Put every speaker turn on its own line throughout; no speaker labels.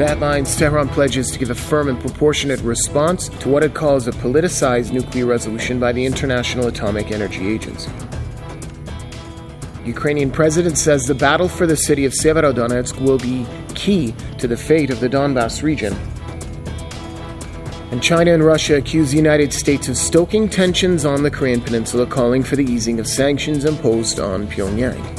That lines, Tehran pledges to give a firm and proportionate response to what it calls a politicized nuclear resolution by the International Atomic Energy Agency. Ukrainian president says the battle for the city of Severodonetsk will be key to the fate of the Donbas region. And China and Russia accuse the United States of stoking tensions on the Korean Peninsula, calling for the easing of sanctions imposed on Pyongyang.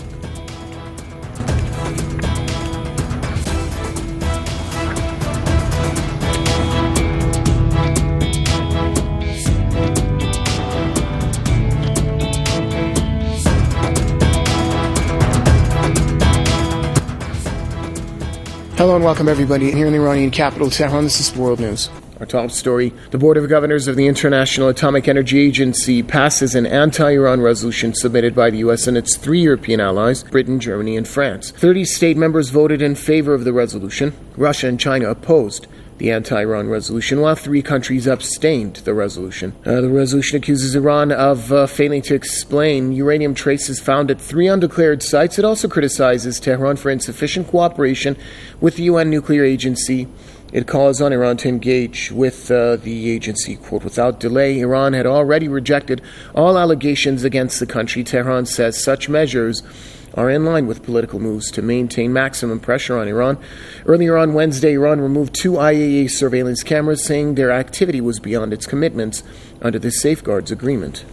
Hello and welcome everybody here in the Iranian capital, Tehran. This is World News. Our top story: the Board of Governors of the International Atomic Energy Agency passes an anti-Iran resolution submitted by the U.S. and its three European allies, Britain, Germany, and France. 30 state members voted in favor of the resolution. Russia and China opposed the anti-Iran resolution, while 3 countries abstained the resolution. The resolution accuses Iran of failing to explain uranium traces found at 3 undeclared sites. It also criticizes Tehran for insufficient cooperation with the UN nuclear agency. It calls on Iran to engage with the agency, quote, without delay. Iran had already rejected all allegations against the country. Tehran says such measures are in line with political moves to maintain maximum pressure on Iran. Earlier on Wednesday, Iran removed 2 IAEA surveillance cameras, saying their activity was beyond its commitments under the Safeguards Agreement.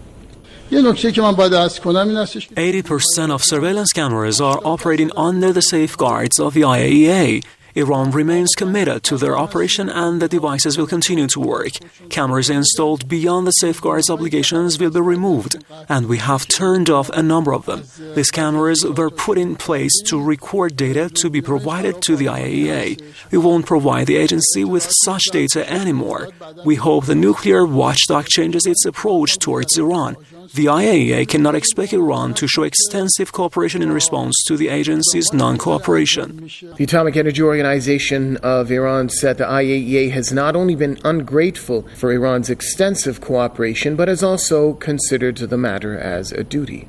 80% of surveillance cameras are operating under the safeguards of the IAEA. Iran remains committed to their operation and the devices will continue to work. Cameras installed beyond the safeguards obligations will be removed, and we have turned off a number of them. These cameras were put in place to record data to be provided to the IAEA. We won't provide the agency with such data anymore. We hope the nuclear watchdog changes its approach towards Iran. The IAEA cannot expect Iran to show extensive cooperation in response to the agency's non-cooperation.
The Atomic Energy Organization of Iran said the IAEA has not only been ungrateful for Iran's extensive cooperation, but has also considered the matter as a duty.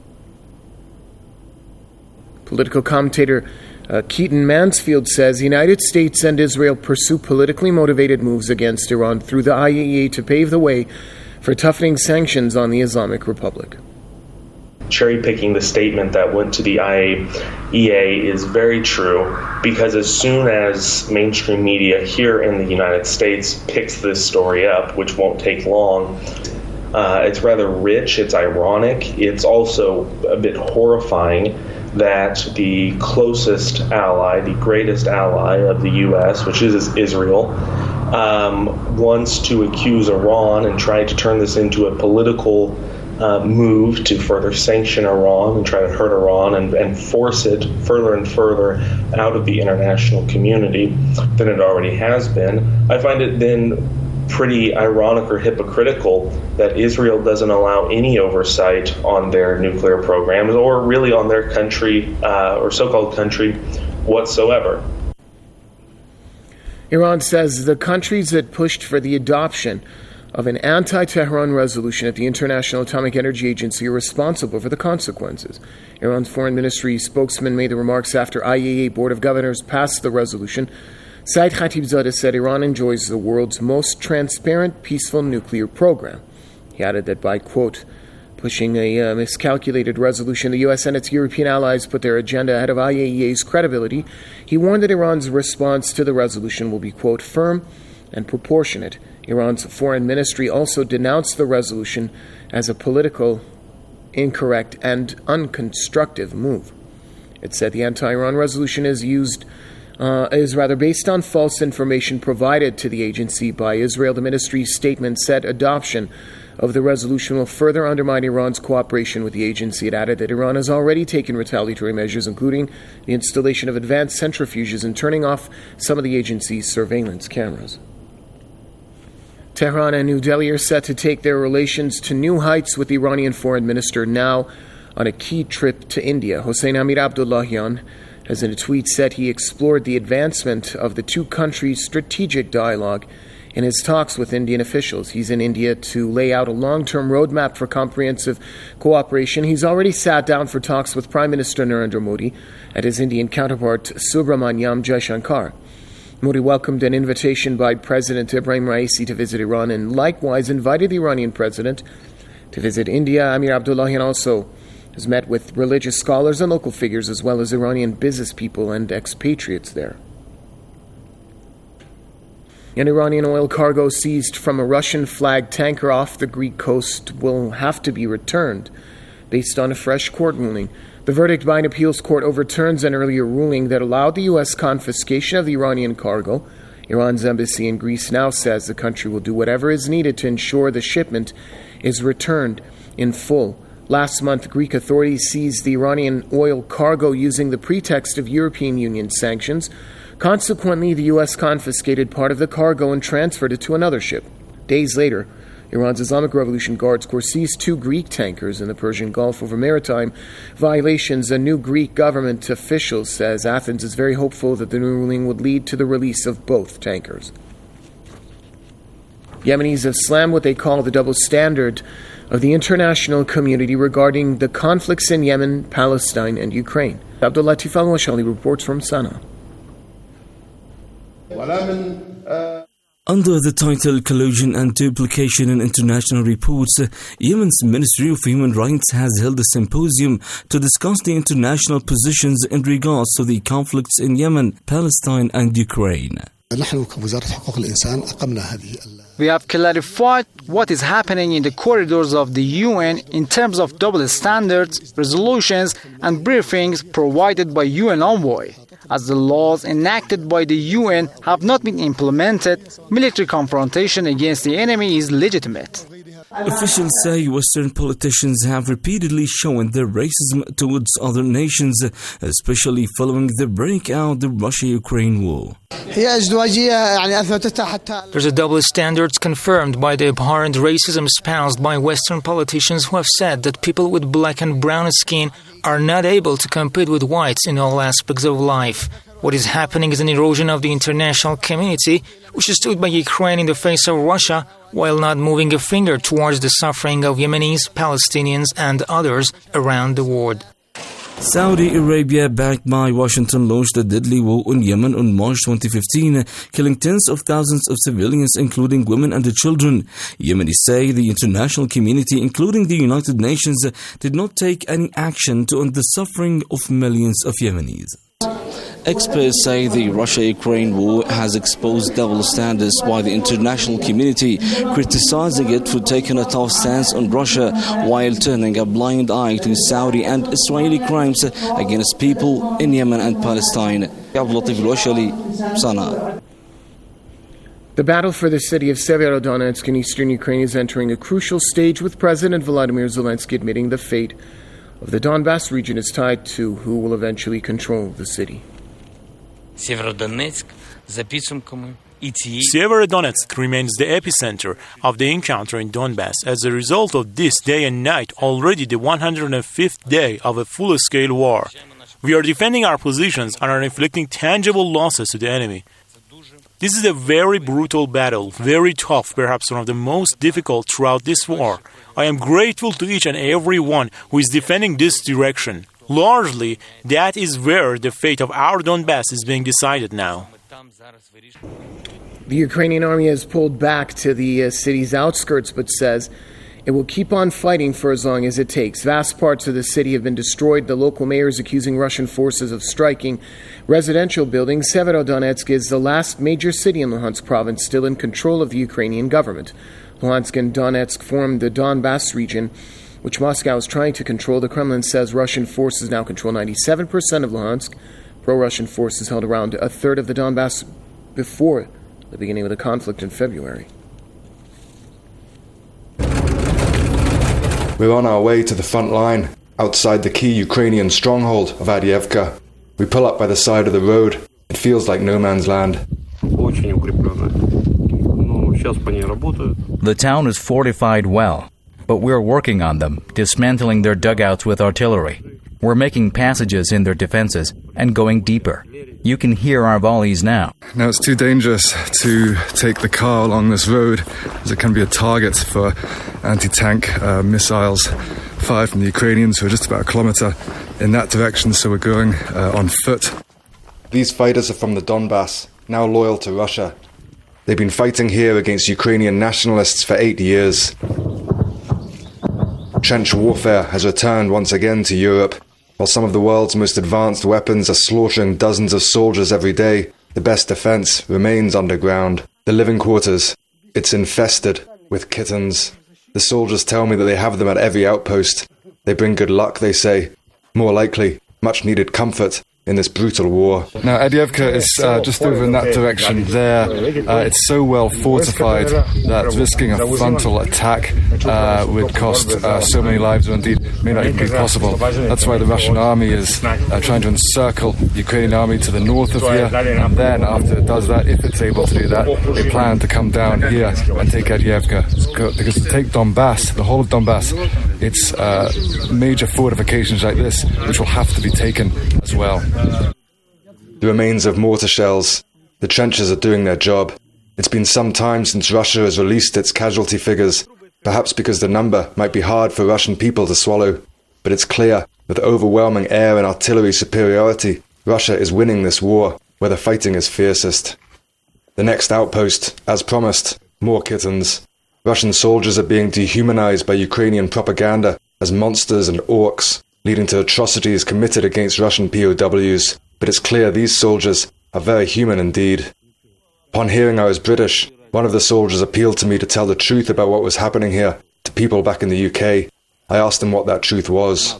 Political commentator Keaton Mansfield says the United States and Israel pursue politically motivated moves against Iran through the IAEA to pave the way for toughening sanctions on the Islamic Republic.
Cherry-picking the statement that went to the IAEA is very true, because as soon as mainstream media here in the United States picks this story up, which won't take long, it's rather rich, it's ironic, it's also a bit horrifying that the closest ally, the greatest ally of the U.S., which is Israel, wants to accuse Iran and try to turn this into a political move to further sanction Iran and try to hurt Iran and force it further and further out of the international community than it already has been. I find it then pretty ironic or hypocritical that Israel doesn't allow any oversight on their nuclear programs or really on their country or so-called country whatsoever.
Iran says the countries that pushed for the adoption of an anti-Tehran resolution at the International Atomic Energy Agency are responsible for the consequences. Iran's foreign ministry spokesman made the remarks after IAEA Board of Governors passed the resolution. Saeed Khatibzadeh said Iran enjoys the world's most transparent, peaceful nuclear program. He added that by, quote, pushing a miscalculated resolution, the U.S. and its European allies put their agenda ahead of IAEA's credibility. He warned that Iran's response to the resolution will be, quote, firm and proportionate. Iran's foreign ministry also denounced the resolution as a political, incorrect, and unconstructive move. It said the anti-Iran resolution is based on false information provided to the agency by Israel. The ministry's statement said adoption of the resolution will further undermine Iran's cooperation with the agency. It added that Iran has already taken retaliatory measures, including the installation of advanced centrifuges and turning off some of the agency's surveillance cameras. Tehran and New Delhi are set to take their relations to new heights, with the Iranian foreign minister now on a key trip to India. Hossein Amir Abdullahian has in a tweet said he explored the advancement of the two countries' strategic dialogue in his talks with Indian officials. He's in India to lay out a long-term roadmap for comprehensive cooperation. He's already sat down for talks with Prime Minister Narendra Modi and his Indian counterpart Subramanyam Jaishankar. Modi welcomed an invitation by President Ibrahim Raisi to visit Iran and likewise invited the Iranian president to visit India. Amir Abdullahian also has met with religious scholars and local figures as well as Iranian business people and expatriates there. An Iranian oil cargo seized from a Russian-flagged tanker off the Greek coast will have to be returned based on a fresh court ruling. The verdict by an appeals court overturns an earlier ruling that allowed the U.S. confiscation of the Iranian cargo. Iran's embassy in Greece now says the country will do whatever is needed to ensure the shipment is returned in full. Last month, Greek authorities seized the Iranian oil cargo using the pretext of European Union sanctions. Consequently, the U.S. confiscated part of the cargo and transferred it to another ship. Days later, Iran's Islamic Revolution Guards Corps seized 2 Greek tankers in the Persian Gulf over maritime violations. A new Greek government official says Athens is very hopeful that the new ruling would lead to the release of both tankers. Yemenis have slammed what they call the double standard of the international community regarding the conflicts in Yemen, Palestine, and Ukraine. Abdul Latif Al-Washali reports from Sana'a.
Under the title Collusion and Duplication in International Reports, Yemen's Ministry of Human Rights has held a symposium to discuss the international positions in regards to the conflicts in Yemen, Palestine and Ukraine.
We have clarified what is happening in the corridors of the UN in terms of double standards, resolutions and briefings provided by UN envoy. As the laws enacted by the UN have not been implemented, military confrontation against the enemy is legitimate.
Officials say Western politicians have repeatedly shown their racism towards other nations, especially following the breakout of the Russia-Ukraine war.
There's a double standards confirmed by the abhorrent racism espoused by Western politicians who have said that people with black and brown skin are not able to compete with whites in all aspects of life. What is happening is an erosion of the international community, which stood by Ukraine in the face of Russia, while not moving a finger towards the suffering of Yemenis, Palestinians and others around the world.
Saudi Arabia, backed by Washington, launched a deadly war on Yemen on March 2015, killing tens of thousands of civilians, including women and children. Yemenis say the international community, including the United Nations, did not take any action to end the suffering of millions of Yemenis. Experts say the Russia-Ukraine war has exposed double standards by the international community, criticizing it for taking a tough stance on Russia while turning a blind eye to Saudi and Israeli crimes against people in Yemen and Palestine. Abdul Latif Al-Washali, Sana'a.
The battle for the city of Severodonetsk in eastern Ukraine is entering a crucial stage, with President Volodymyr Zelensky admitting the fate of the Donbass region is tied to who will eventually control the city.
Severodonetsk remains the epicenter of the encounter in Donbass. As a result of this, day and night, already the 105th day of a full-scale war. We are defending our positions and are inflicting tangible losses to the enemy. This is a very brutal battle, very tough, perhaps one of the most difficult throughout this war. I am grateful to each and every one who is defending this direction. Largely, that is where the fate of our Donbass is being decided now.
The Ukrainian army has pulled back to the city's outskirts, but says it will keep on fighting for as long as it takes. Vast parts of the city have been destroyed. The local mayor is accusing Russian forces of striking residential buildings. Severodonetsk is the last major city in Luhansk province still in control of the Ukrainian government. Luhansk and Donetsk form the Donbass region, which Moscow is trying to control. The Kremlin says Russian forces now control 97% of Luhansk. Pro-Russian forces held around a third of the Donbass before the beginning of the conflict in February.
We're on our way to the front line, outside the key Ukrainian stronghold of Avdiivka. We pull up by the side of the road. It feels like no man's land.
The town is fortified well, but we're working on them, dismantling their dugouts with artillery. We're making passages in their defenses and going deeper. You can hear our volleys now.
Now it's too dangerous to take the car along this road, as it can be a target for anti-tank missiles fired from the Ukrainians, who are just about a kilometre in that direction, so we're going on foot. These fighters are from the Donbass, now loyal to Russia. They've been fighting here against Ukrainian nationalists for 8 years. Trench warfare has returned once again to Europe. While some of the world's most advanced weapons are slaughtering dozens of soldiers every day, the best defense remains underground. The living quarters, it's infested with kittens. The soldiers tell me that they have them at every outpost. They bring good luck, they say. More likely, much needed comfort in this brutal war.
Now, Avdiivka is just over in that direction there. It's so well fortified that risking a frontal attack would cost so many lives, or indeed may not even be possible. That's why the Russian army is trying to encircle the Ukrainian army to the north of here, and then after it does that, if it's able to do that, they plan to come down here and take Avdiivka. Because to take Donbass, the whole of Donbass, it's major fortifications like this which will have to be taken as well.
The remains of mortar shells. The trenches are doing their job. It's been some time since Russia has released its casualty figures, perhaps because the number might be hard for Russian people to swallow. But it's clear, with overwhelming air and artillery superiority, Russia is winning this war, where the fighting is fiercest. The next outpost, as promised, more kittens. Russian soldiers are being dehumanized by Ukrainian propaganda as monsters and orcs, leading to atrocities committed against Russian POWs. But it's clear these soldiers are very human indeed. Upon hearing I was British, one of the soldiers appealed to me to tell the truth about what was happening here to people back in the UK. I asked him what that truth was.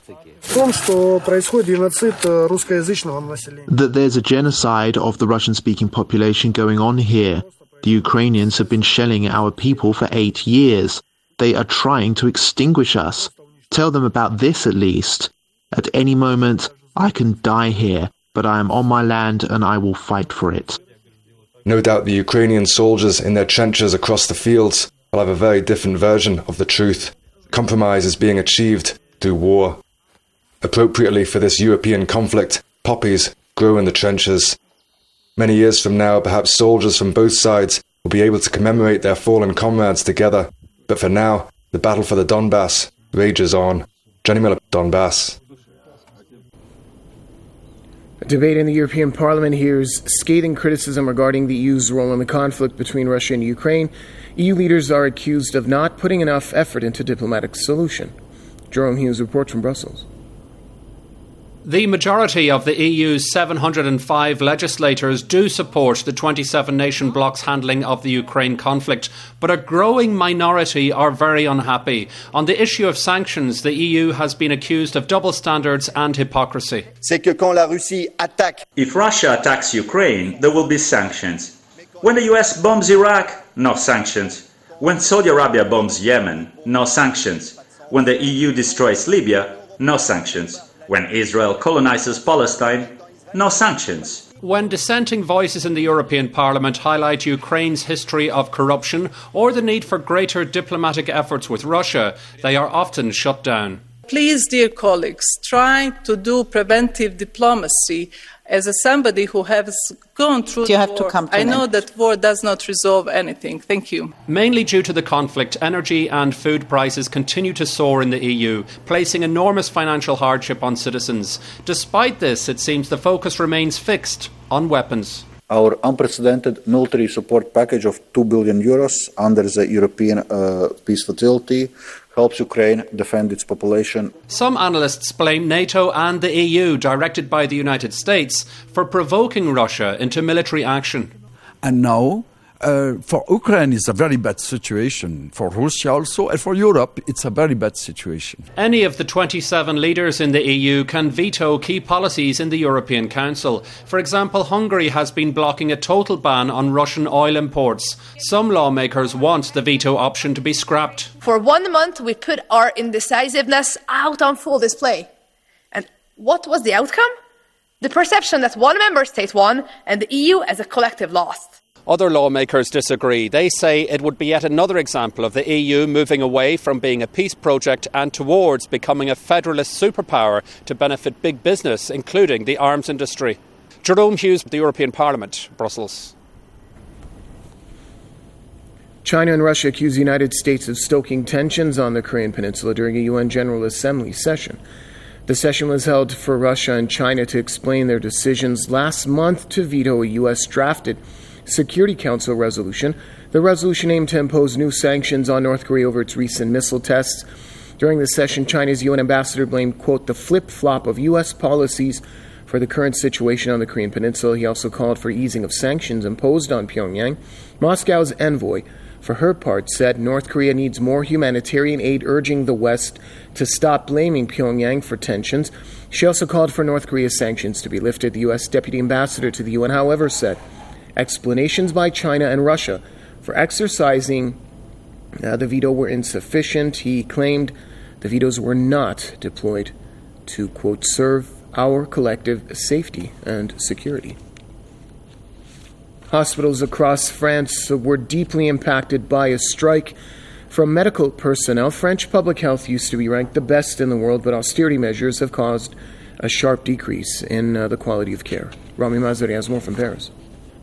That there's a genocide of the Russian-speaking population going on here. The Ukrainians have been shelling our people for 8 years. They are trying to extinguish us. Tell them about this at least. At any moment, I can die here, but I am on my land and I will fight for it.
No doubt the Ukrainian soldiers in their trenches across the fields will have a very different version of the truth. Compromise is being achieved through war. Appropriately for this European conflict, poppies grow in the trenches. Many years from now, perhaps soldiers from both sides will be able to commemorate their fallen comrades together. But for now, the battle for the Donbass rages on. Johnny Miller, Donbass.
A debate in the European Parliament hears scathing criticism regarding the EU's role in the conflict between Russia and Ukraine. EU leaders are accused of not putting enough effort into diplomatic solution. Jerome Hughes reports from Brussels.
The majority of the EU's 705 legislators do support the 27-nation bloc's handling of the Ukraine conflict, but a growing minority are very unhappy. On the issue of sanctions, the EU has been accused of double standards and hypocrisy.
If Russia attacks Ukraine, there will be sanctions. When the US bombs Iraq, no sanctions. When Saudi Arabia bombs Yemen, no sanctions. When the EU destroys Libya, no sanctions. When Israel colonizes Palestine, no sanctions.
When dissenting voices in the European Parliament highlight Ukraine's history of corruption or the need for greater diplomatic efforts with Russia, they are often shut down.
Please, dear colleagues, try to do preventive diplomacy. As somebody who has gone through war, I know that war does not resolve anything. Thank you.
Mainly due to the conflict, energy and food prices continue to soar in the EU, placing enormous financial hardship on citizens. Despite this, it seems the focus remains fixed on weapons.
Our unprecedented military support package of €2 billion under the European Peace Facility helps Ukraine defend its population.
Some analysts blame NATO and the EU, directed by the United States, for provoking Russia into military action.
And now, for Ukraine, it's a very bad situation. For Russia also, and for Europe, it's a very bad situation.
Any of the 27 leaders in the EU can veto key policies in the European Council. For example, Hungary has been blocking a total ban on Russian oil imports. Some lawmakers want the veto option to be scrapped.
For 1 month, we put our indecisiveness out on full display. And what was the outcome? The perception that one member state won and the EU as a collective lost.
Other lawmakers disagree. They say it would be yet another example of the EU moving away from being a peace project and towards becoming a federalist superpower to benefit big business, including the arms industry. Jerome Hughes, the European Parliament, Brussels.
China and Russia accuse the United States of stoking tensions on the Korean Peninsula during a UN General Assembly session. The session was held for Russia and China to explain their decisions last month to veto a U.S. drafted Security Council resolution. The resolution aimed to impose new sanctions on North Korea over its recent missile tests. During the session, China's UN ambassador blamed, quote, the flip-flop of U.S. policies for the current situation on the Korean Peninsula. He also called for easing of sanctions imposed on Pyongyang. Moscow's envoy, for her part, said North Korea needs more humanitarian aid, urging the West to stop blaming Pyongyang for tensions. She also called for North Korea's sanctions to be lifted. The U.S. Deputy Ambassador to the UN, however, said explanations by China and Russia for exercising the veto were insufficient. He claimed the vetoes were not deployed to, quote, serve our collective safety and security. Hospitals across France were deeply impacted by a strike from medical personnel. French public health used to be ranked the best in the world, but austerity measures have caused a sharp decrease in the quality of care. Rami Mazari has more from Paris.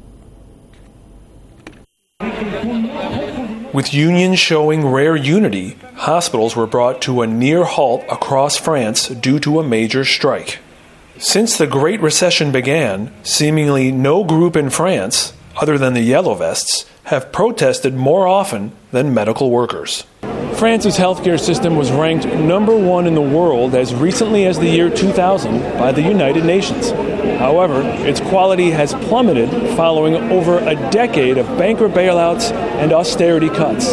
With unions showing rare unity, hospitals were brought to a near halt across France due to a major strike. Since the Great Recession began, seemingly no group in France, other than the Yellow Vests, have protested more often than medical workers. France's healthcare system was ranked #1 in the world as recently as the year 2000 by the United Nations. However, its quality has plummeted following over a decade of banker bailouts and austerity cuts.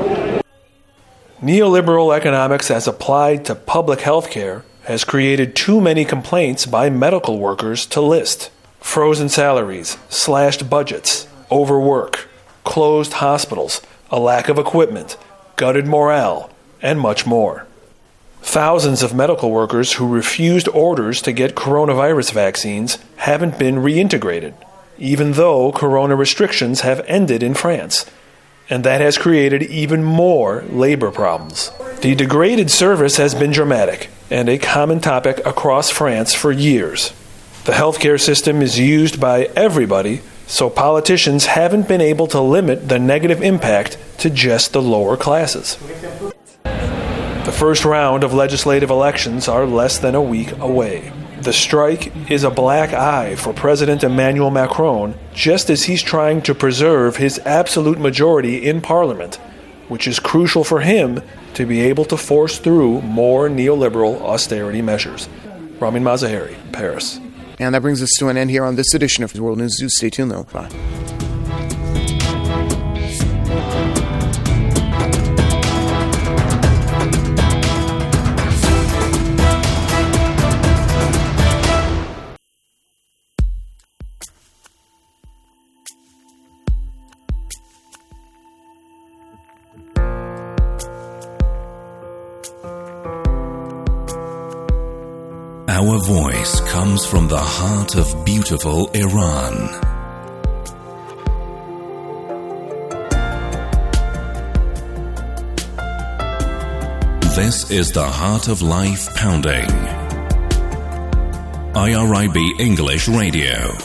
Neoliberal economics as applied to public health care has created too many complaints by medical workers to list. Frozen salaries, slashed budgets, overwork, closed hospitals, a lack of equipment, gutted morale, and much more. Thousands of medical workers who refused orders to get coronavirus vaccines haven't been reintegrated, even though corona restrictions have ended in France. And that has created even more labor problems. The degraded service has been dramatic and a common topic across France for years. The healthcare system is used by everybody, so politicians haven't been able to limit the negative impact to just the lower classes. The first round of legislative elections are less than a week away. The strike is a black eye for President Emmanuel Macron, just as he's trying to preserve his absolute majority in Parliament, which is crucial for him to be able to force through more neoliberal austerity measures. Ramin Mazaheri, Paris.
And that brings us to an end here on this edition of World News. Stay tuned, though. Bye.
Our voice comes from the heart of beautiful Iran. This is the Heart of Life Pounding. IRIB English Radio.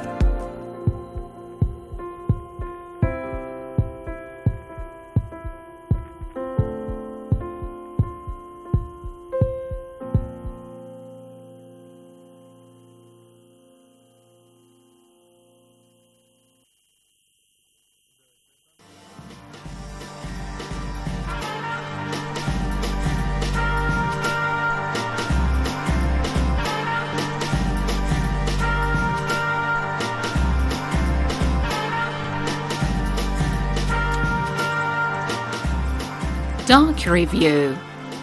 Dark Review.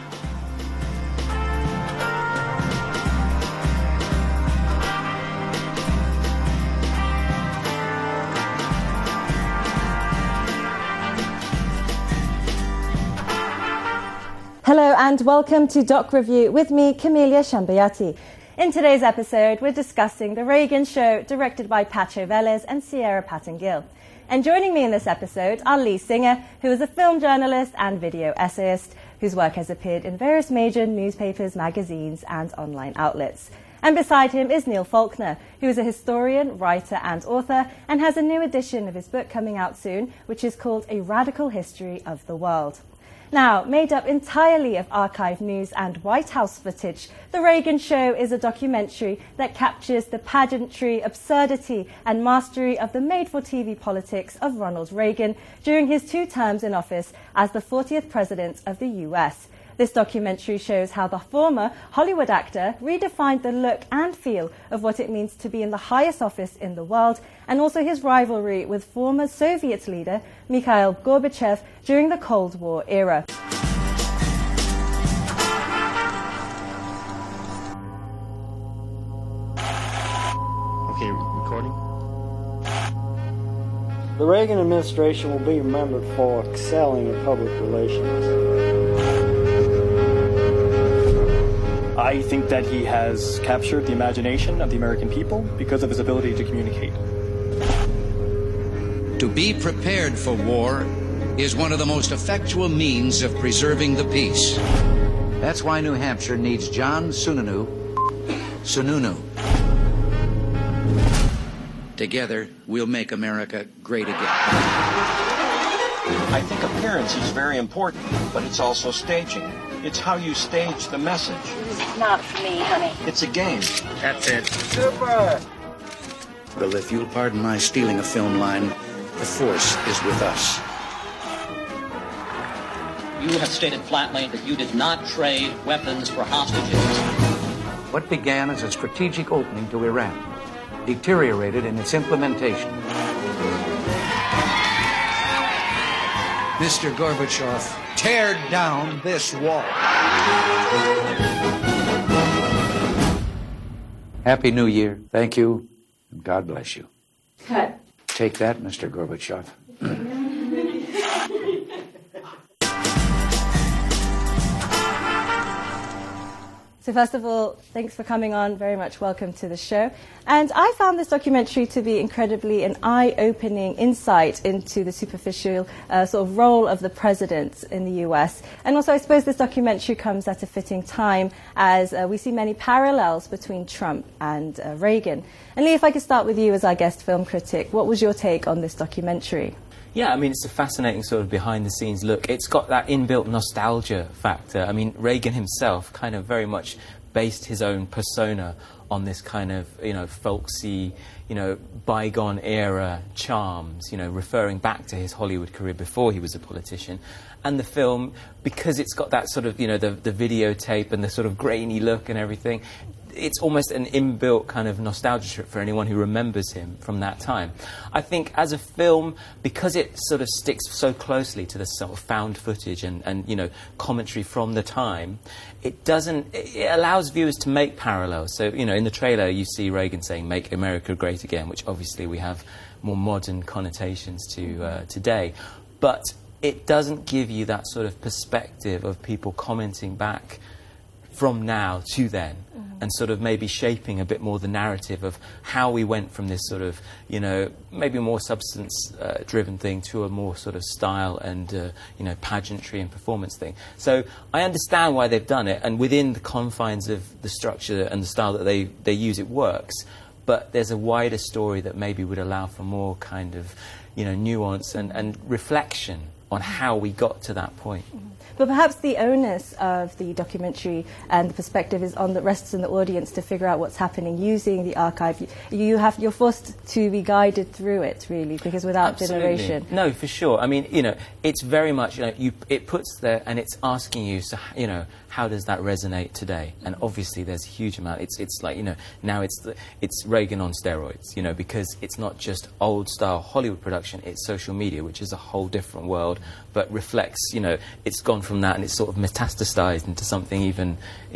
Hello and welcome to Doc Review with me, Camelia Shambayati. In today's episode, we're discussing The Reagan Show, directed by Pacho Velez and Sierra Patton-Gill. And joining me in this episode are Lee Singer, who is a film journalist and video essayist, whose work has appeared in various major newspapers, magazines, and online outlets. And beside him is Neil Faulkner, who is a historian, writer, and author, and has a new edition of his book coming out soon, which is called A Radical History of the World. Now, made up entirely of archive news and White House footage, The Reagan Show is a documentary that captures the pageantry, absurdity and mastery of the made-for-TV politics of Ronald Reagan during his 2 terms in office as the 40th President of the US. This documentary shows how the former Hollywood actor redefined the look and feel of what it means to be in the highest office in the world, and also his rivalry with former Soviet leader Mikhail Gorbachev during the Cold War era.
Okay, recording.
The Reagan administration will be remembered for excelling in public relations.
I think that he has captured the imagination of the American people because of his ability to communicate.
To be prepared for war is one of the most effectual means of preserving the peace. That's why New Hampshire needs John Sununu. Together, we'll make America great again.
I think appearance is very important, but it's also staging. It's how you stage the message.
It's not for me, honey.
It's a game.
That's it.
Super!
Well, if you'll pardon my stealing a film line, the Force is with us.
You have stated flatly that you did not trade weapons for hostages.
What began as a strategic opening to Iran deteriorated in its implementation. Mr. Gorbachev, tear down this wall. Happy New Year. Thank you, and God bless you.
Cut.
Take that, Mr. Gorbachev.
So first of all, thanks for coming on. Very much welcome to the show. And I found this documentary to be incredibly an eye-opening insight into the superficial sort of role of the president in the US. And also I suppose this documentary comes at a fitting time as we see many parallels between Trump and Reagan. And Lee, if I could start with you as our guest film critic, what was your take on this documentary?
Yeah, I mean, it's a fascinating sort of behind-the-scenes look. It's got that inbuilt nostalgia factor. I mean, Reagan himself kind of very much based his own persona on this kind of, folksy, bygone-era charms, referring back to his Hollywood career before he was a politician. And the film, because it's got that sort of, the videotape and the sort of grainy look and everything, it's almost an inbuilt kind of nostalgia trip for anyone who remembers him from that time. I think as a film, because it sort of sticks so closely to the sort of found footage and commentary from the time, it allows viewers to make parallels. So, in the trailer you see Reagan saying, "Make America Great Again," which obviously we have more modern connotations to today. But it doesn't give you that sort of perspective of people commenting back from now to then, and sort of maybe shaping a bit more the narrative of how we went from this sort of, maybe more substance-driven thing to a more sort of style and, pageantry and performance thing. So I understand why they've done it, and within the confines of the structure and the style that they use, it works. But there's a wider story that maybe would allow for more kind of, nuance and reflection on how we got to that point.
But perhaps the onus of the documentary and the perspective is on the rests in the audience to figure out what's happening using the archive. You're forced to be guided through it, really, because without generation.
No, for sure. I mean, it's very much, it puts there and it's asking you, so, how does that resonate today? And obviously there's a huge amount. It's like, now it's Reagan on steroids, because it's not just old-style Hollywood production, it's social media, which is a whole different world, but reflects, it's gone from that and it's sort of metastasized into something even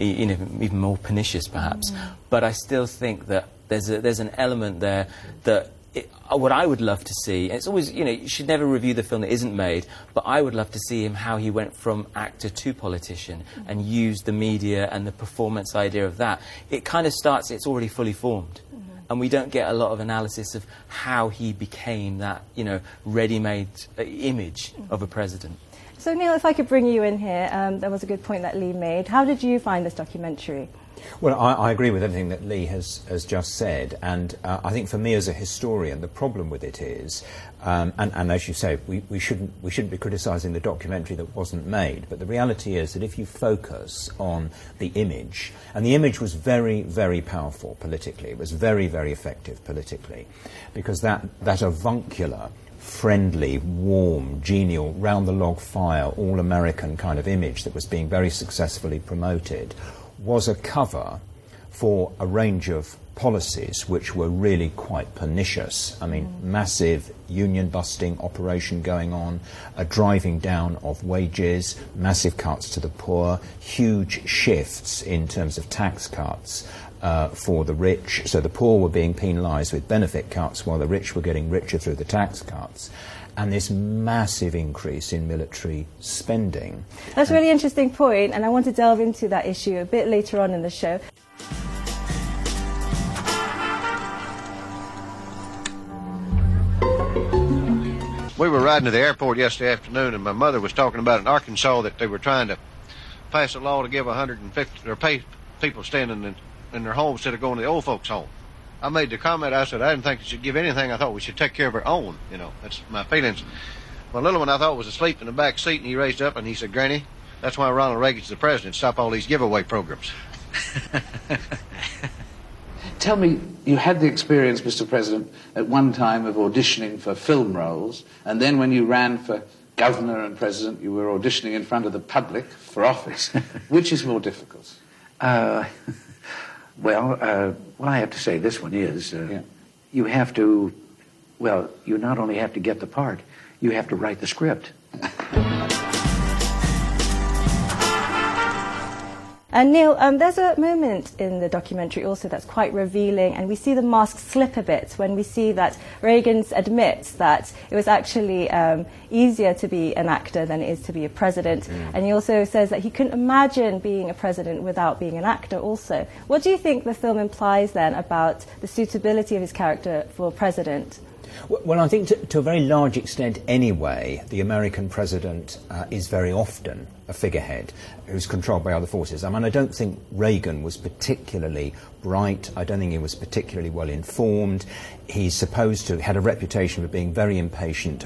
more pernicious, perhaps. But I still think that there's an element there that what I would love to see, it's always, you should never review the film that isn't made, but I would love to see how he went from actor to politician and used the media and the performance idea of that. It kind of starts, it's already fully formed. And we don't get a lot of analysis of how he became that, ready-made image of a president.
So, Neil, if I could bring you in here, there was a good point that Lee made. How did you find this documentary?
Well, I agree with everything that Lee has just said, and I think for me as a historian, the problem with it is, and as you say, we shouldn't be criticising the documentary that wasn't made, but the reality is that if you focus on the image, and the image was very, very powerful politically, it was very, very effective politically, because that avuncular, friendly, warm, genial, round-the-log fire, all-American kind of image that was being very successfully promoted was a cover for a range of policies which were really quite pernicious. I mean, massive union-busting operation going on, a driving down of wages, massive cuts to the poor, huge shifts in terms of tax cuts for the rich. So the poor were being penalised with benefit cuts while the rich were getting richer through the tax cuts. And this massive increase in military spending.
That's a really interesting point, and I want to delve into that issue a bit later on in the show.
We were riding to the airport yesterday afternoon, and my mother was talking about in Arkansas that they were trying to pass a law to give 150 or pay people staying in their homes instead of going to the old folks' home. I made the comment, I said, I didn't think we should give anything. I thought we should take care of our own, you know. That's my feelings. My little one, I thought, was asleep in the back seat, and he raised up and he said, Granny, that's why Ronald Reagan's the president. Stop all these giveaway programs.
Tell me, you had the experience, Mr. President, at one time of auditioning for film roles, and then when you ran for governor and president, you were auditioning in front of the public for office. Which is more difficult?
Well, what I have to say, this one is, you have to, well, you not only have to get the part, you have to write the script.
And Neil, there's a moment in the documentary also that's quite revealing, and we see the mask slip a bit when we see that Reagan admits that it was actually easier to be an actor than it is to be a president. And he also says that he couldn't imagine being a president without being an actor also. What do you think the film implies then about the suitability of his character for president?
Well, I think to a very large extent anyway, the American president is very often a figurehead who's controlled by other forces. I mean, I don't think Reagan was particularly bright. I don't think he was particularly well informed. He's supposed to had a reputation for being very impatient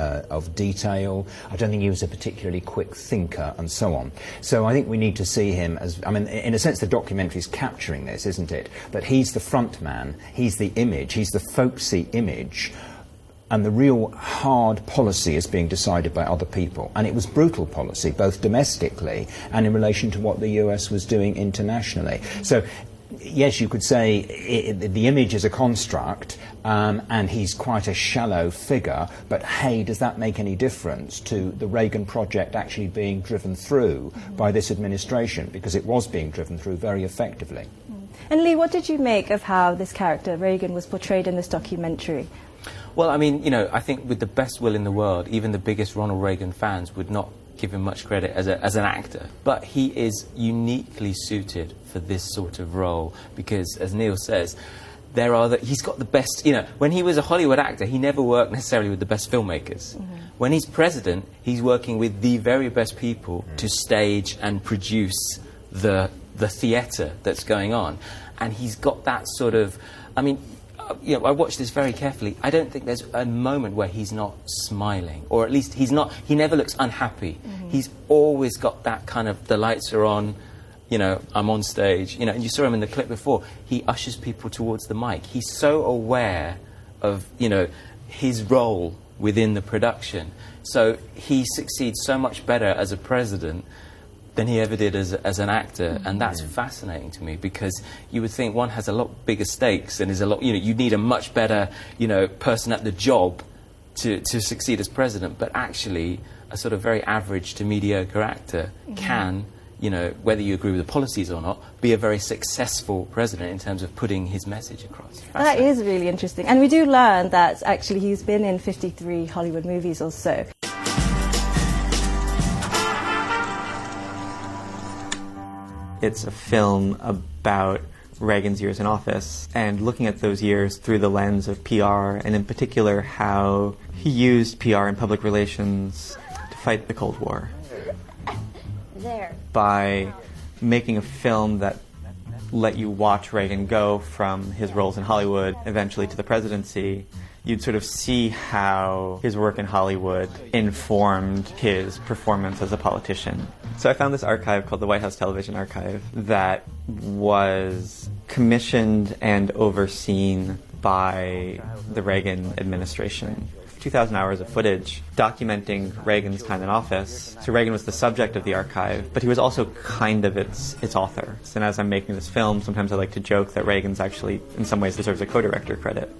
of detail. I don't think he was a particularly quick thinker and so on. So I think we need to see him as, I mean, in a sense the documentary is capturing this, isn't it? That he's the front man, he's the image, he's the folksy image, and the real hard policy is being decided by other people. And it was brutal policy, both domestically and in relation to what the US was doing internationally. So, yes, you could say the image is a construct, and he's quite a shallow figure, but hey, does that make any difference to the Reagan project actually being driven through by this administration? Because it was being driven through very effectively.
And Lee, what did you make of how this character, Reagan, was portrayed in this documentary?
Well, I mean, you know, I think with the best will in the world, even the biggest Ronald Reagan fans would not give him much credit as an actor. But he is uniquely suited for this sort of role because, as Neil says, he's got the best, you know, when he was a Hollywood actor, he never worked necessarily with the best filmmakers. When he's president, he's working with the very best people to stage and produce the theatre that's going on. And he's got that sort of, I mean, you know, I watched this very carefully. I don't think there's a moment where he's not smiling, or at least he never looks unhappy. He's always got that kind of, the lights are on, you know, I'm on stage, you know, and you saw him in the clip before. He ushers people towards the mic. He's so aware of, you know, his role within the production. So he succeeds so much better as a president than he ever did as an actor, and that's fascinating to me because you would think one has a lot bigger stakes and is a lot, you know, you need a much better, you know, person at the job to succeed as president, but actually a sort of very average to mediocre actor can, you know, whether you agree with the policies or not, be a very successful president in terms of putting his message across.
That is really interesting, and we do learn that actually he's been in 53 Hollywood movies or so.
It's a film about Reagan's years in office and looking at those years through the lens of PR, and in particular how he used PR and public relations to fight the Cold War by making a film that let you watch Reagan go from his roles in Hollywood eventually to the presidency, you'd sort of see how his work in Hollywood informed his performance as a politician. So I found this archive called the White House Television Archive that was commissioned and overseen by the Reagan administration. 2,000 hours of footage documenting Reagan's time in office. So Reagan was the subject of the archive, but he was also kind of its author. And as I'm making this film, sometimes I like to joke that Reagan's actually, in some ways, deserves a co-director credit.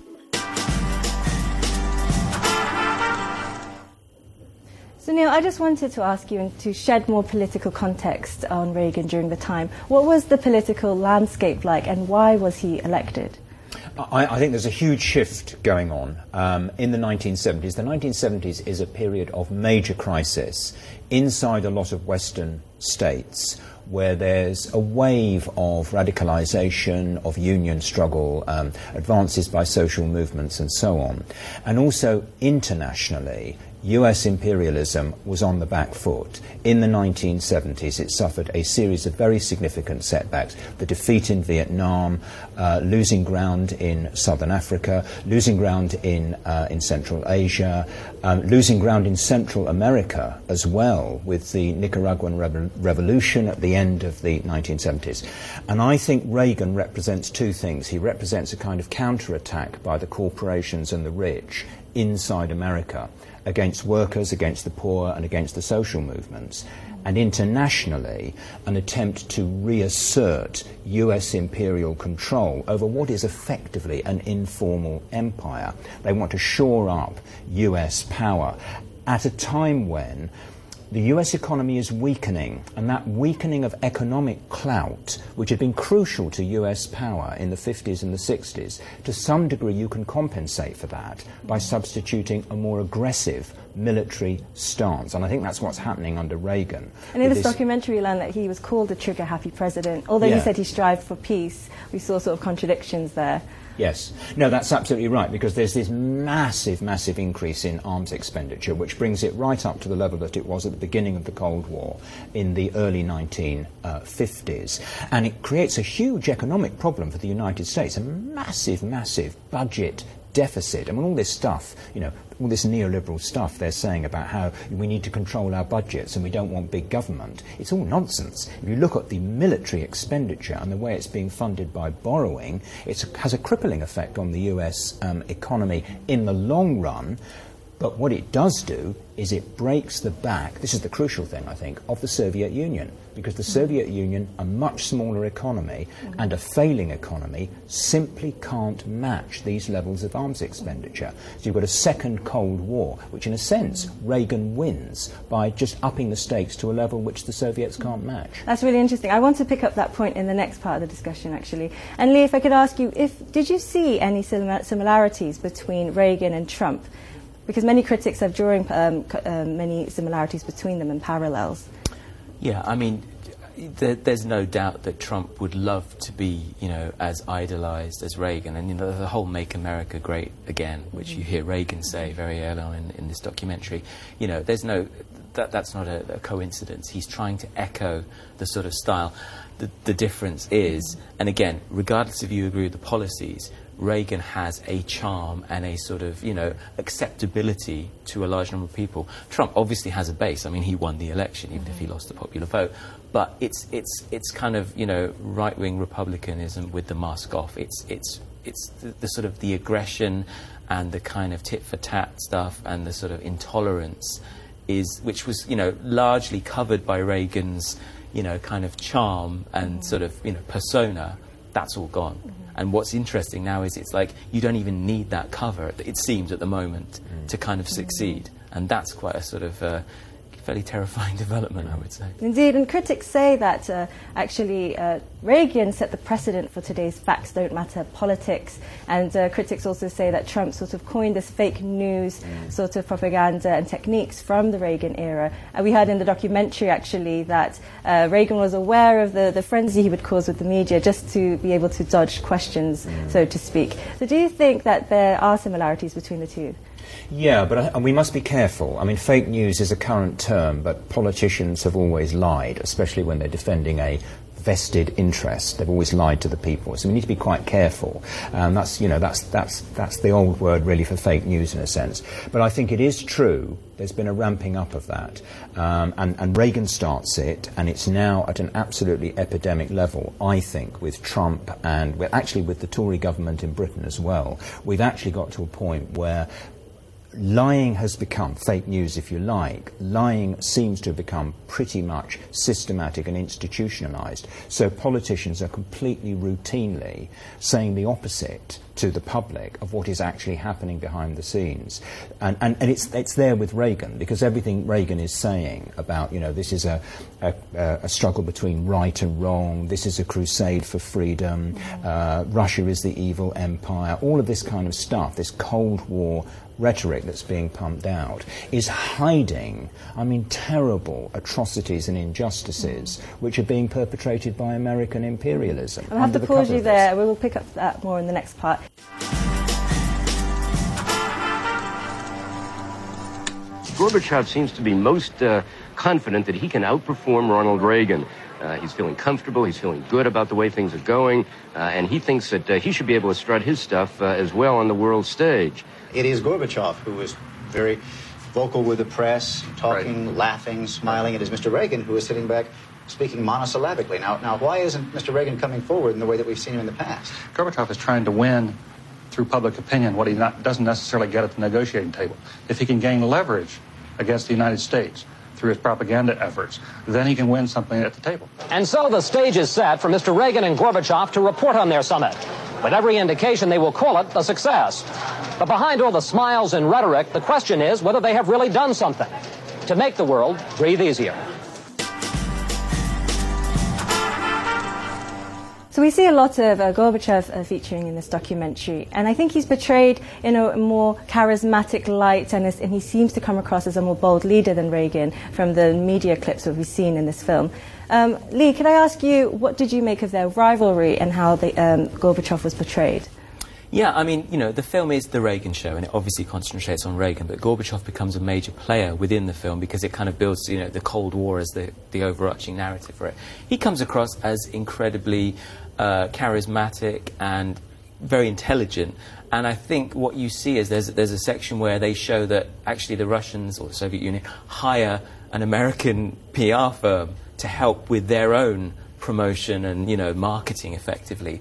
So Neil, I just wanted to ask you, and to shed more political context on Reagan during the time, what was the political landscape like and why was he elected?
I think there's a huge shift going on in the 1970s. The 1970s is a period of major crisis inside a lot of Western states where there's a wave of radicalization, of union struggle, advances by social movements and so on. And also internationally, US imperialism was on the back foot. In the 1970s, it suffered a series of very significant setbacks. The defeat in Vietnam, losing ground in Southern Africa, losing ground in Central Asia, losing ground in Central America as well, with the Nicaraguan revolution at the end of the 1970s. And I think Reagan represents two things. He represents a kind of counterattack by the corporations and the rich inside America, against workers, against the poor, and against the social movements. And internationally, an attempt to reassert US imperial control over what is effectively an informal empire. They want to shore up US power at a time when the US economy is weakening, and that weakening of economic clout, which had been crucial to US power in the 50s and the 60s, to some degree you can compensate for that by substituting a more aggressive military stance. And I think that's what's happening under Reagan.
And in this documentary, you learned that he was called a trigger-happy president. Although he said he strived for peace, we saw sort of contradictions there.
Yes. No, that's absolutely right, because there's this massive, massive increase in arms expenditure, which brings it right up to the level that it was at the beginning of the Cold War in the early 1950s. And it creates a huge economic problem for the United States, a massive, massive budget deficit. I mean, all this stuff, all this neoliberal stuff they're saying about how we need to control our budgets and we don't want big government, it's all nonsense. If you look at the military expenditure and the way it's being funded by borrowing, it has a crippling effect on the US economy in the long run. But what it does do is it breaks the back, this is the crucial thing, I think, of the Soviet Union. Because the Soviet Union, a much smaller economy and a failing economy, simply can't match these levels of arms expenditure. So you've got a second Cold War, which in a sense Reagan wins by just upping the stakes to a level which the Soviets can't match.
That's really interesting. I want to pick up that point in the next part of the discussion, actually. And Lee, if I could ask you, did you see any similarities between Reagan and Trump? Because many critics have drawn many similarities between them and parallels.
Yeah, I mean, there's no doubt that Trump would love to be, as idolized as Reagan. And, the whole Make America Great Again, which you hear Reagan say very early on in this documentary, there's that's not a coincidence. He's trying to echo the sort of style. The difference is, and again, regardless if you agree with the policies, Reagan has a charm and a sort of, acceptability to a large number of people. Trump obviously has a base. I mean, he won the election, even if he lost the popular vote. But it's kind of, right-wing republicanism with the mask off. It's the sort of the aggression and the kind of tit-for-tat stuff and the sort of intolerance which was, largely covered by Reagan's, kind of charm and sort of, persona. That's all gone. And what's interesting now is it's like you don't even need that cover, it seems, at the moment to kind of succeed. And that's quite a sort of fairly terrifying development, I would say.
Indeed, and critics say that actually Reagan set the precedent for today's facts don't matter politics, and critics also say that Trump sort of coined this fake news sort of propaganda and techniques from the Reagan era. And we heard in the documentary actually that Reagan was aware of the frenzy he would cause with the media just to be able to dodge questions, so to speak. So do you think that there are similarities between the two?
Yeah, but we must be careful. I mean, fake news is a current term, but politicians have always lied, especially when they're defending a vested interest. They've always lied to the people. So we need to be quite careful. That's the old word really for fake news in a sense. But I think it is true. There's been a ramping up of that. And Reagan starts it, and it's now at an absolutely epidemic level, I think, with Trump and with the Tory government in Britain as well. We've actually got to a point where lying has become, fake news if you like, lying seems to have become pretty much systematic and institutionalised. So politicians are completely routinely saying the opposite to the public of what is actually happening behind the scenes. And it's there with Reagan, because everything Reagan is saying about, this is a struggle between right and wrong, this is a crusade for freedom, Russia is the evil empire, all of this kind of stuff, this Cold War rhetoric that's being pumped out is hiding, terrible atrocities and injustices which are being perpetrated by American imperialism.
I'll have to pause you there. We will pick up that more in the next part.
Gorbachev seems to be most confident that he can outperform Ronald Reagan. He's feeling comfortable, he's feeling good about the way things are going, and he thinks that he should be able to strut his stuff as well on the world stage.
It is Gorbachev who is very vocal with the press, talking, laughing, smiling. It is Mr. Reagan who is sitting back speaking monosyllabically. Now, why isn't Mr. Reagan coming forward in the way that we've seen him in the past?
Gorbachev is trying to win through public opinion what he doesn't necessarily get at the negotiating table. If he can gain leverage against the United States through his propaganda efforts, then he can win something at the table.
And so the stage is set for Mr. Reagan and Gorbachev to report on their summit. With every indication they will call it a success. But behind all the smiles and rhetoric, the question is whether they have really done something to make the world breathe easier.
So we see a lot of Gorbachev featuring in this documentary, and I think he's portrayed in a more charismatic light, and he seems to come across as a more bold leader than Reagan from the media clips that we've seen in this film. Lee, could I ask you, what did you make of their rivalry and how Gorbachev was portrayed?
Yeah, the film is the Reagan show, and it obviously concentrates on Reagan, but Gorbachev becomes a major player within the film because it kind of builds, the Cold War as the overarching narrative for it. He comes across as incredibly charismatic and very intelligent, and I think what you see is there's a section where they show that actually the Russians or the Soviet Union hire an American PR firm to help with their own promotion and, marketing effectively.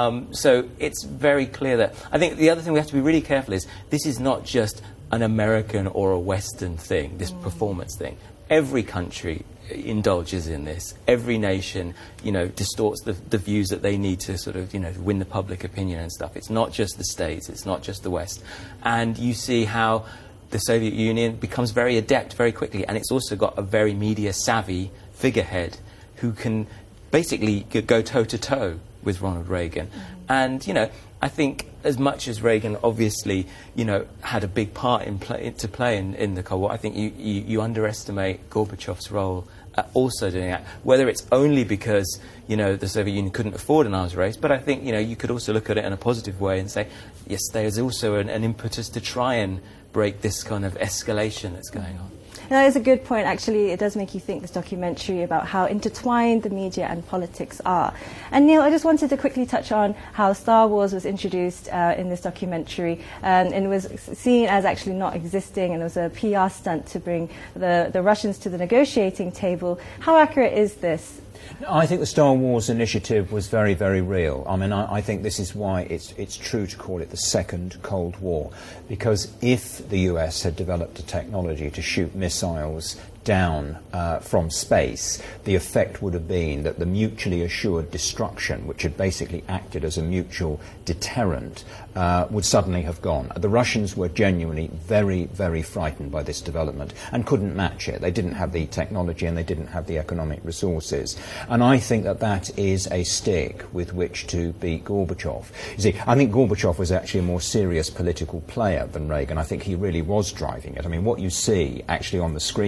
So it's very clear that I think the other thing we have to be really careful is this is not just an American or a Western thing, this performance thing. Every country indulges in this. Every nation, distorts the views that they need to sort of, win the public opinion and stuff. It's not just the States, it's not just the West. And you see how the Soviet Union becomes very adept very quickly, and it's also got a very media-savvy figurehead who can basically go toe-to-toe with Ronald Reagan. And, I think as much as Reagan obviously, had a big part to play in the Cold War, I think you underestimate Gorbachev's role also doing that, whether it's only because, the Soviet Union couldn't afford an arms race, but I think, you could also look at it in a positive way and say, yes, there's also an impetus to try and break this kind of escalation that's going on.
That is a good point. Actually, it does make you think, this documentary, about how intertwined the media and politics are. And Neil, I just wanted to quickly touch on how Star Wars was introduced in this documentary, and it was seen as actually not existing, and it was a PR stunt to bring the Russians to the negotiating table. How accurate is this?
I think the Star Wars initiative was very, very real. I think this is why it's true to call it the second Cold War, because if the US had developed a technology to shoot missiles down from space, the effect would have been that the mutually assured destruction, which had basically acted as a mutual deterrent, would suddenly have gone. The Russians were genuinely very, very frightened by this development and couldn't match it. They didn't have the technology and they didn't have the economic resources. And I think that is a stick with which to beat Gorbachev. You see, I think Gorbachev was actually a more serious political player than Reagan. I think he really was driving it. What you see actually on the screen with Gorbachev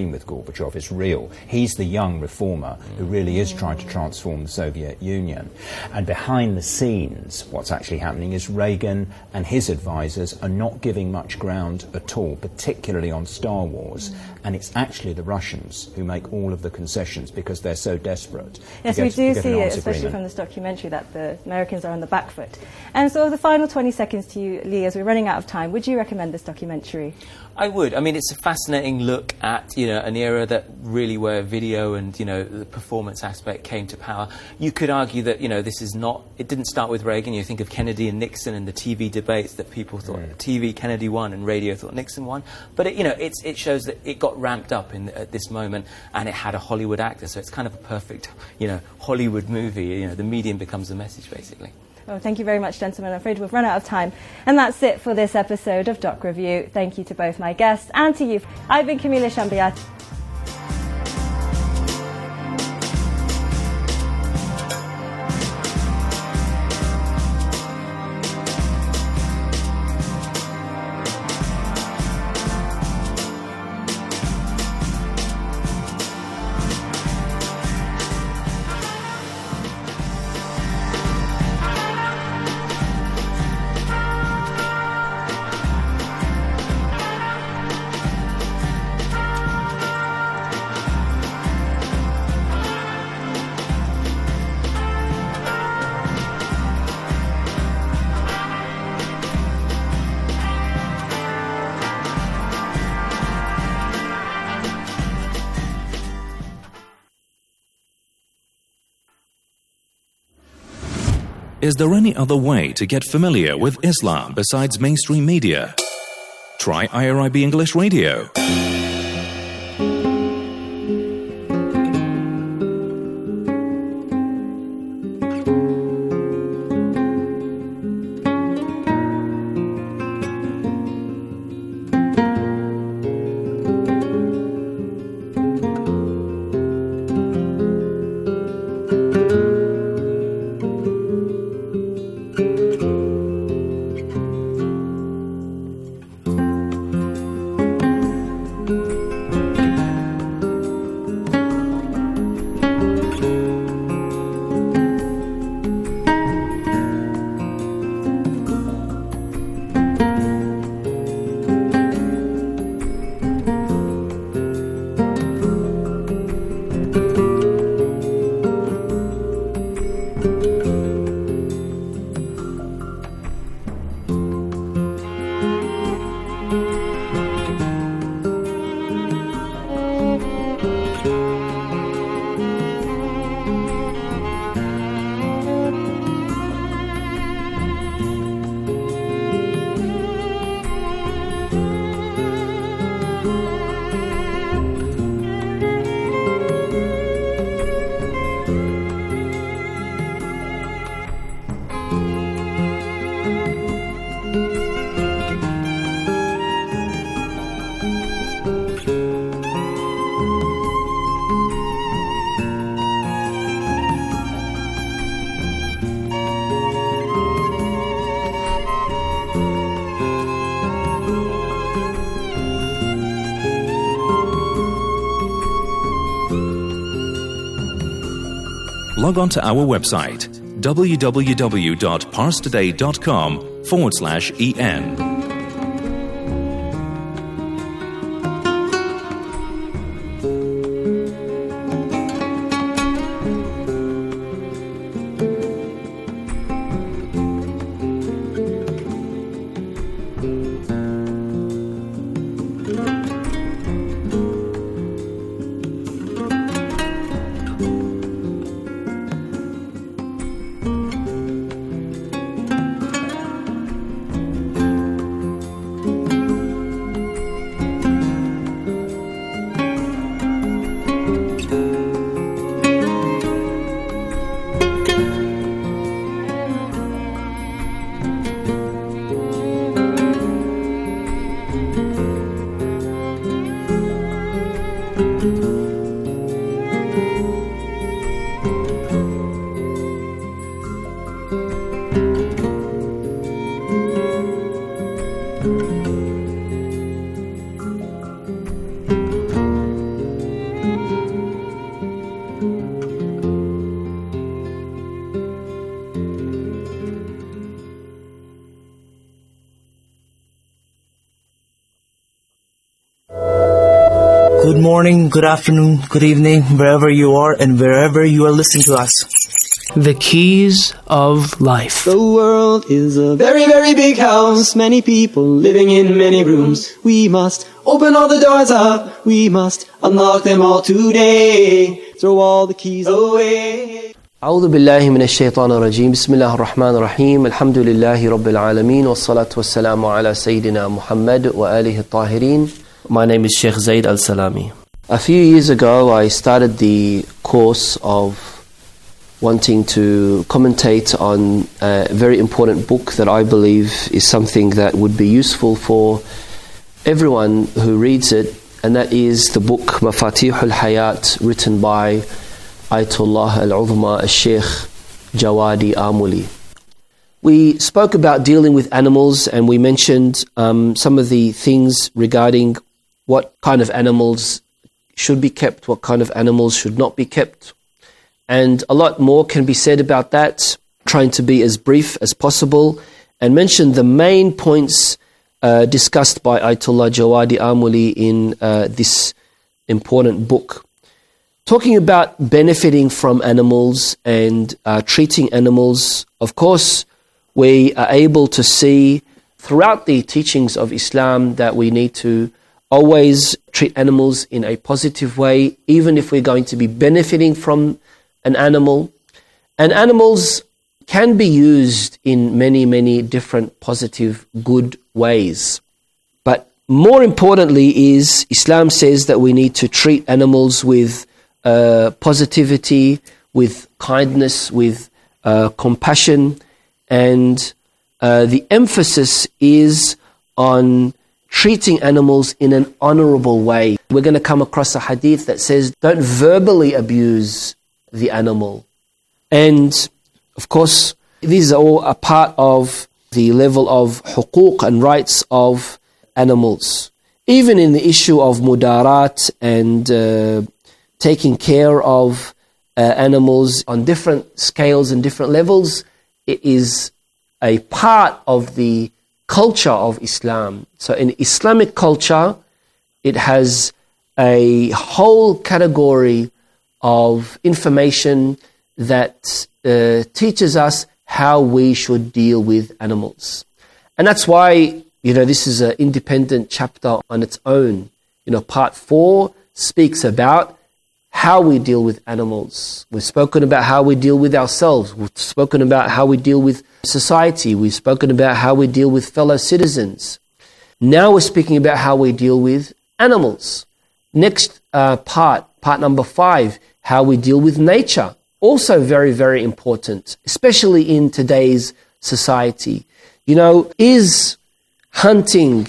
Gorbachev is real. He's the young reformer who really is trying to transform the Soviet Union. And behind the scenes, what's actually happening is Reagan and his advisors are not giving much ground at all, particularly on Star Wars. And it's actually the Russians who make all of the concessions because they're so desperate.
Yes, we do see it, especially from this documentary, that the Americans are on the back foot. And so the final 20 seconds to you, Lee, as we're running out of time, would you recommend this documentary?
I would. I mean, it's a fascinating look at, an era that really where video and, the performance aspect came to power. You could argue that, this is not, it didn't start with Reagan. You think of Kennedy and Nixon and the TV debates that people thought TV, Kennedy won, and radio thought Nixon won. But, it shows that it got ramped up at this moment, and it had a Hollywood actor. So it's kind of a perfect, Hollywood movie. The medium becomes the message, basically.
Well, thank you very much, gentlemen. I'm afraid we've run out of time. And that's it for this episode of Doc Review. Thank you to both my guests and to you. I've been Camelia Shambayati.
Is there any other way to get familiar with Islam besides mainstream media? Try IRIB English Radio. Log on to our website www.parstoday.com/en.
Good morning, good afternoon, good evening, wherever you are and wherever you are listening to us.
The keys of life.
The world is a very, very big house. Many people living in many rooms. We must open all the doors up. We must unlock them all today. Throw all the keys away.
أعوذ بالله من الشيطان الرجيم. بسم الله الرحمن الرحيم. الحمد لله رب العالمين والصلاة والسلام على سيدنا محمد وآله الطاهرين. My name is Sheikh Zaid Al-Salami. A few years ago I started the course of wanting to commentate on a very important book that I believe is something that would be useful for everyone who reads it, and that is the book Mafatih al-Hayat, written by Ayatollah al-Uzma al-Sheikh Jawadi Amuli. We spoke about dealing with animals, and we mentioned some of the things regarding what kind of animals should be kept, what kind of animals should not be kept. And a lot more can be said about that, trying to be as brief as possible, and mention the main points discussed by Ayatollah Jawadi Amuli in this important book. Talking about benefiting from animals and treating animals, of course, we are able to see throughout the teachings of Islam that we need to always treat animals in a positive way, even if we're going to be benefiting from an animal. And animals can be used in many, many different positive, good ways. But more importantly is Islam says that we need to treat animals with positivity, with kindness, with compassion, and the emphasis is on treating animals in an honorable way. We're going to come across a hadith that says, don't verbally abuse the animal. And of course, these are all a part of the level of huquq and rights of animals. Even in the issue of mudarat and taking care of animals on different scales and different levels, it is a part of the culture of Islam. So in Islamic culture, it has a whole category of information that teaches us how we should deal with animals. And that's why, this is an independent chapter on its own. Part 4 speaks about how we deal with animals. We've spoken about how we deal with ourselves. We've spoken about how we deal with society. We've spoken about how we deal with fellow citizens. Now we're speaking about how we deal with animals. Next part number 5, how we deal with nature. Also very, very important, especially in today's society. Is hunting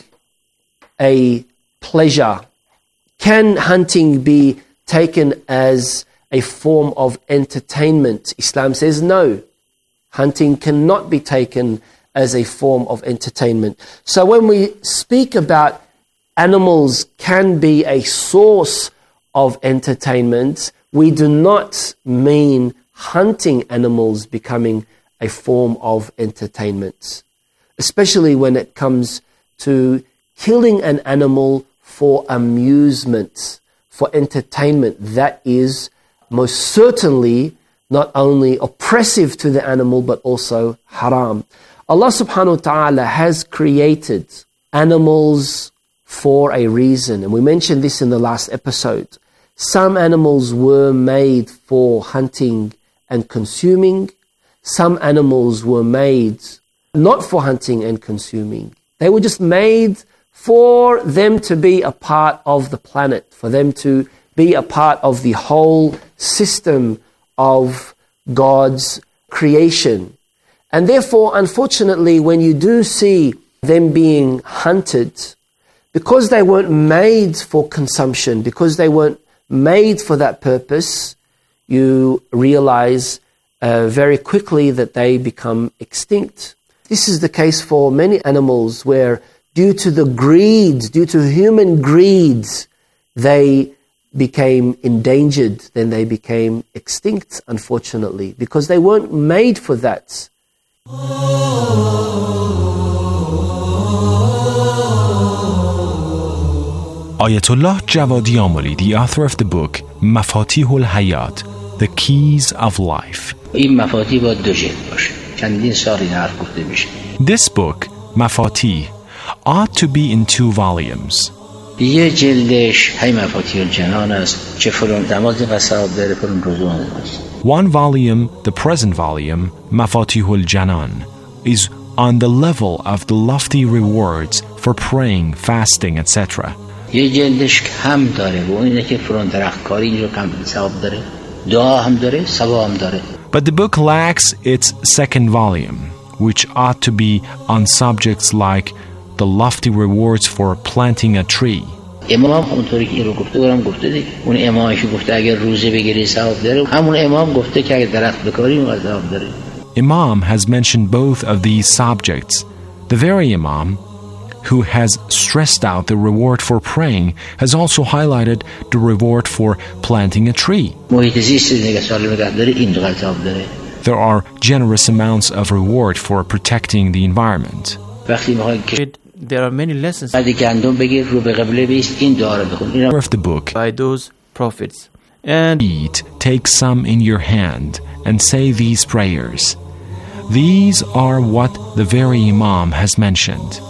a pleasure? Can hunting be taken as a form of entertainment? Islam says no. Hunting cannot be taken as a form of entertainment. So when we speak about animals can be a source of entertainment, we do not mean hunting animals becoming a form of entertainment, especially when it comes to killing an animal for amusement, for entertainment. That is most certainly not only oppressive to the animal, but also haram. Allah subhanahu wa ta'ala has created animals for a reason, and we mentioned this in the last episode. Some animals were made for hunting and consuming. Some animals were made not for hunting and consuming. They were just made for them to be a part of the planet, for them to be a part of the whole system of God's creation. And therefore, unfortunately, when you do see them being hunted, because they weren't made for consumption, because they weren't made for that purpose, you realize very quickly that they become extinct. This is the case for many animals where due to the greed, due to human greed, they became endangered, then they became extinct, unfortunately, because they weren't made for that.
Ayatollah Javadi Amoli, the author of the book Mafatihul Hayat, The Keys of Life. This book, Mafatih, ought to be in 2 volumes. One volume, the present volume, Mafatihul Janan, is on the level of the lofty rewards for praying, fasting, etc.
یه جلدش کم داره و اینه که فرون درختکاری اینجا کم ثواب داره دعا هم داره ثواب هم داره.
But the book lacks its second volume, which ought to be on subjects like the lofty rewards for planting a tree.
امام اونطوری که این رو گفته برام گفته دیگه اون امامی که گفته اگر روزه بگیری ثواب داره همون امام گفته که اگر درخت بکاری اون ثواب داره.
Imam has mentioned both of these subjects. The very Imam who has stressed out the reward for praying has also highlighted the reward for planting a tree. There are generous amounts of reward for protecting the environment.
There are many lessons
of
the book
by those prophets. And
eat, take some in your hand and say these prayers. These are what the very Imam has mentioned.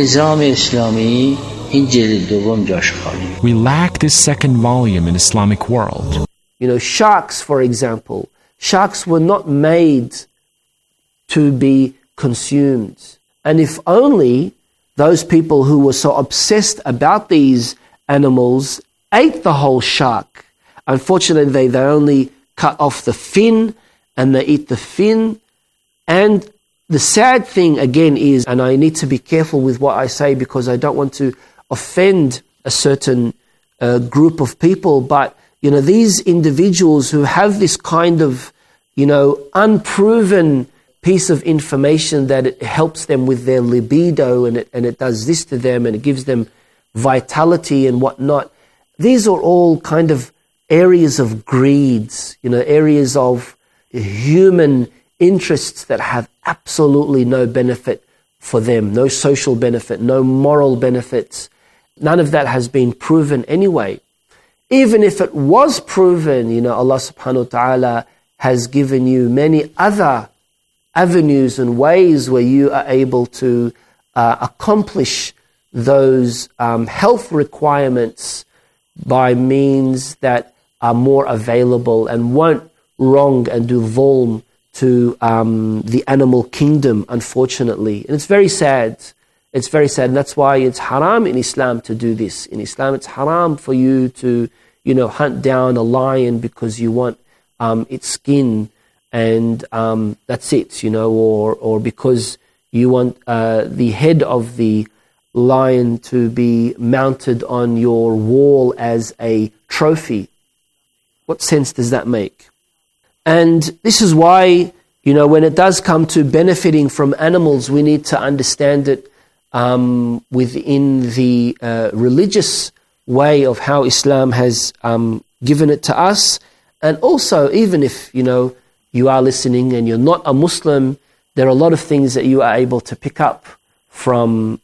We lack this second volume in Islamic world.
You know, sharks, for example. Sharks were not made to be consumed. And if only those people who were so obsessed about these animals ate the whole shark. Unfortunately, they only cut off the fin and they eat the fin. And the sad thing again is, and I need to be careful with what I say because I don't want to offend a certain group of people, but, you know, these individuals who have this kind of, you know, unproven piece of information that it helps them with their libido and it does this to them and it gives them vitality and whatnot. These are all kind of areas of greeds, you know, areas of human interests that have absolutely no benefit for them, no social benefit, no moral benefits. None of that has been proven anyway. Even if it was proven, you know, Allah subhanahu wa ta'ala has given you many other avenues and ways where you are able to accomplish those health requirements by means that are more available and won't wrong and do zulm to the animal kingdom, unfortunately. And it's very sad. It's very sad. And that's why it's haram in Islam to do this. In Islam, it's haram for you to, you know, hunt down a lion because you want its skin and that's it, you know, or because you want the head of the lion to be mounted on your wall as a trophy. What sense does that make? And this is why, you know, when it does come to benefiting from animals, we need to understand it within the religious way of how Islam has given it to us. And also, even if, you know, you are listening and you're not a Muslim, there are a lot of things that you are able to pick up from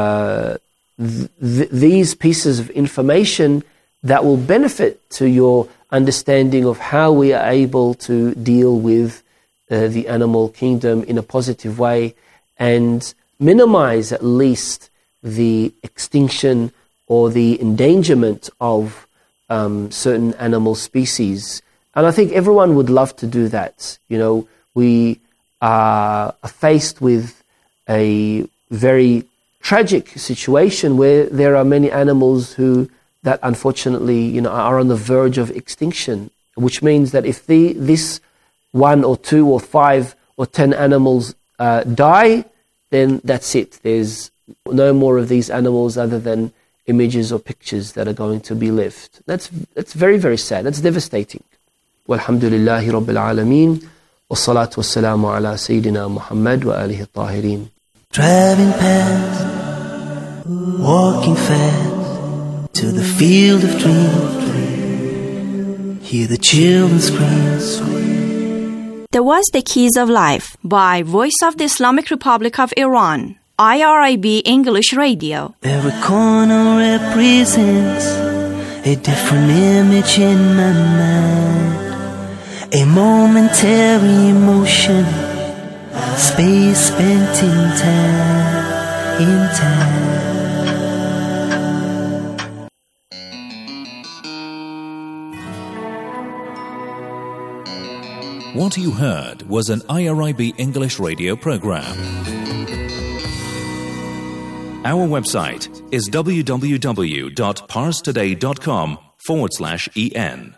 these pieces of information that will benefit to your understanding of how we are able to deal with the animal kingdom in a positive way and minimize at least the extinction or the endangerment of certain animal species. And I think everyone would love to do that. You know, we are faced with a very tragic situation where there are many animals that unfortunately, you know, are on the verge of extinction, which means that if this 1 or 2 or 5 or 10 animals die, then that's it. There's no more of these animals other than images or pictures that are going to be left. That's very, very sad. That's devastating. Walhamdulillahi Rabbil Alameen. Wassalatu wassalamu ala Sayyidina Muhammad wa alihi at-tahirin.
Driving past, walking fast to the field of dreams. Hear the children scream.
There was The Keys of Life by Voice of the Islamic Republic of Iran. IRIB English Radio.
Every corner represents a different image in my mind, a momentary emotion, space spent in time.
What you heard was an IRIB English radio program. Our website is www.parstoday.com/en.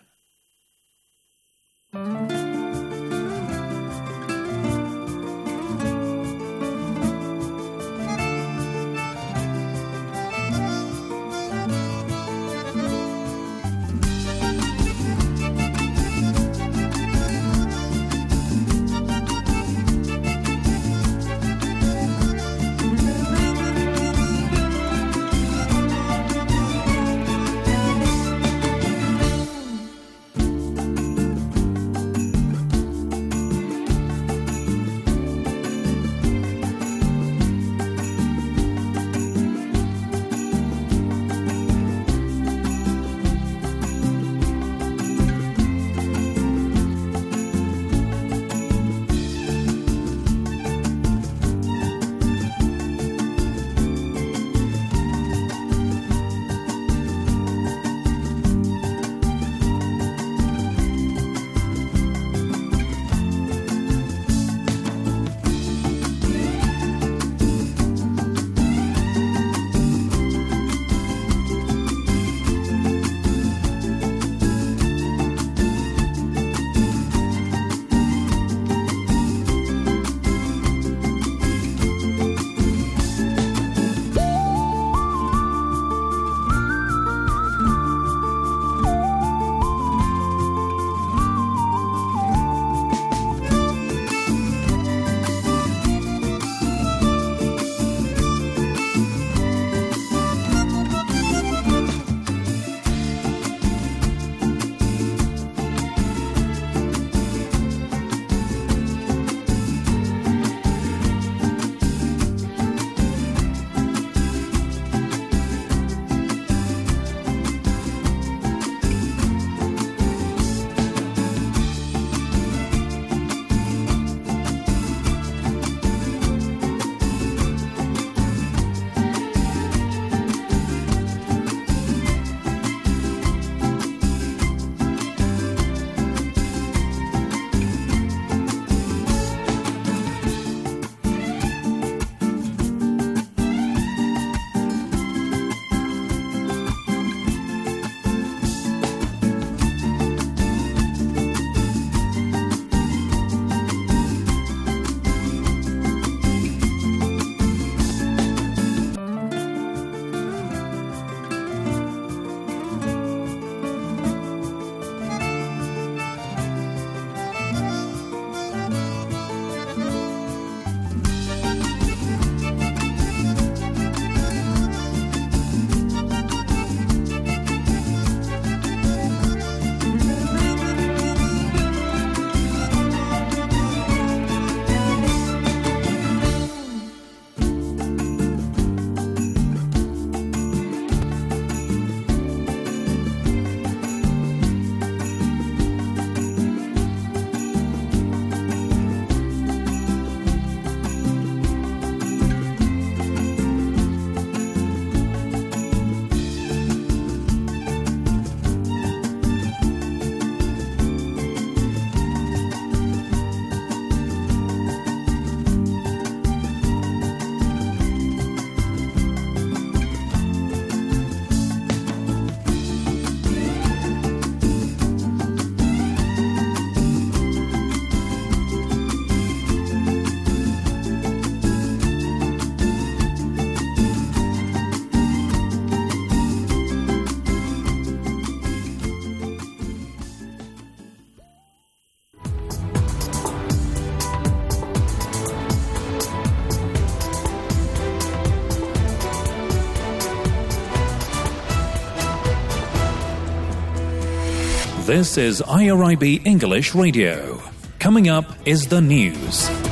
This is IRIB English Radio. Coming up is the news.